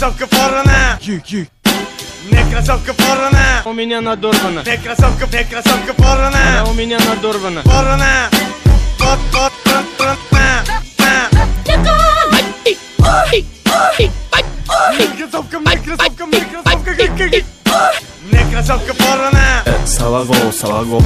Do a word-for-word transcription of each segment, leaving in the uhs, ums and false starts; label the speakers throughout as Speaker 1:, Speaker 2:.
Speaker 1: кроссовка порвана. Мне кроссовка порвана.
Speaker 2: У меня надорвана.
Speaker 1: Мне кроссовка, мне кроссовка порвана.
Speaker 2: Да, у меня надорвана.
Speaker 1: Порвана. Вот, вот, вот, вот, на, на. Мне кроссовка, мне кроссовка, мне кроссовка, мне кроссовка порвана.
Speaker 3: Салагол, салагол.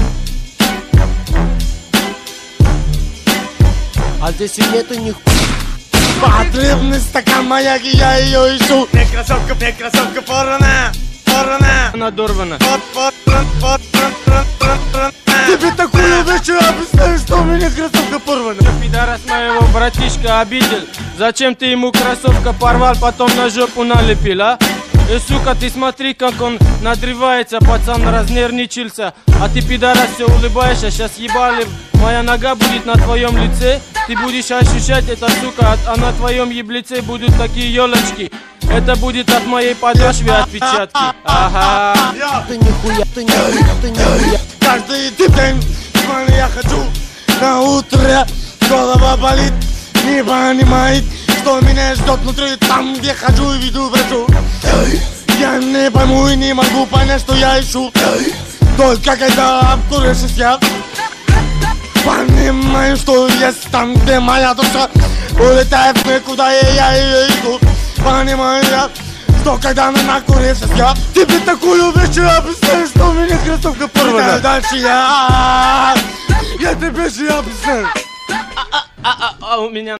Speaker 4: А здесь и нету ни хуя.
Speaker 1: Потребный стакан маяки, я ее ищу. Мне кроссовка, мне кроссовка порвана. Порвана.
Speaker 2: Надорвана.
Speaker 1: Вот, вот, вот, вот, вот, вот, вот, вот, на. Тебе такую вещь объясняю, что у меня кроссовка порвана.
Speaker 2: Пидорас моего братишка обидел. Зачем ты ему кроссовка порвал, потом на жопу налепил, а? И, сука, ты смотри, как он надрывается, пацан разнервничался. А ты, пидорас, все улыбаешься, сейчас ебали. Моя нога будет на твоем лице. Ты будешь ощущать это, сука, а на твоем еблице будут такие елочки. Это будет от моей подошвы отпечатки. Ага.
Speaker 4: Ты нихуя, ты нихуя, ты нихуя.
Speaker 1: Каждый день я хочу на утро. Голова болит, не понимает, что меня ждет внутри, там, где хочу и веду врачу. Я не пойму и не могу понять, что я ищу. Только когда обкурившись я понимаю, что есть там, где моя душа улетает в никуда, и я ее иду. Понимаю я, что когда она накурившись я тебе такую вещь объясняю, что у меня кроссовка порвана. Дальше я, я тебе же объясняю.
Speaker 2: А, а, а у меня